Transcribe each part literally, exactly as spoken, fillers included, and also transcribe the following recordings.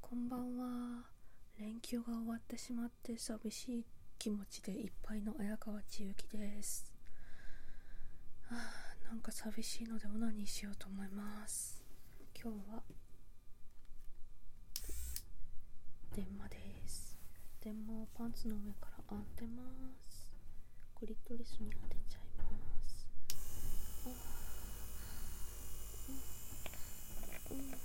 こんばんは。連休が終わってしまって寂しい気持ちでいっぱいの綾川千雪です。はあ、なんか寂しいのでオナニーしようと思います。今日は電話です。電話をパンツの上から当てます。クリトリスに当てちゃいます。あうんうんうん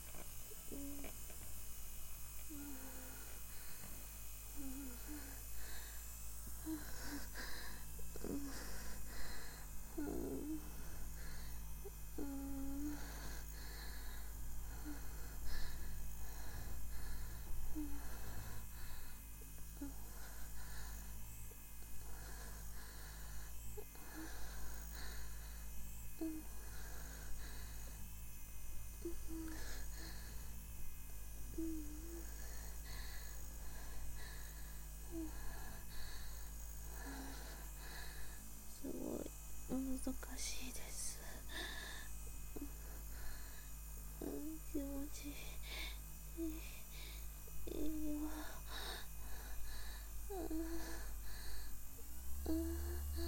すごい難しいです。うん、気持ちいい。いいわ。うんうん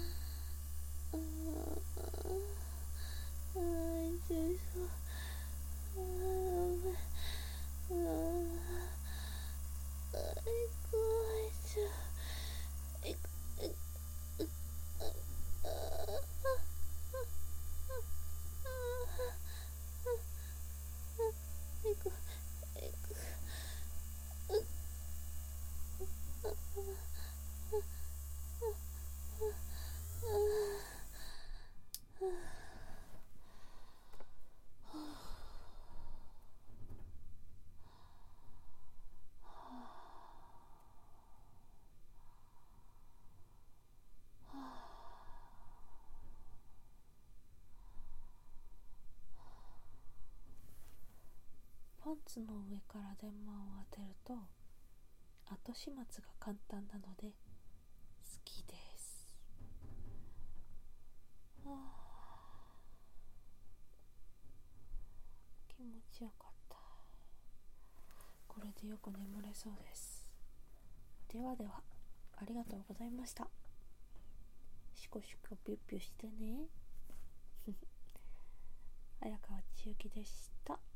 パンツの上から電話を当てると後始末が簡単なので好きです。はあ、気持ちよかった。これでよく眠れそうです。ではでは、ありがとうございました。シコシコピュッピュしてね。綾川千雪でした。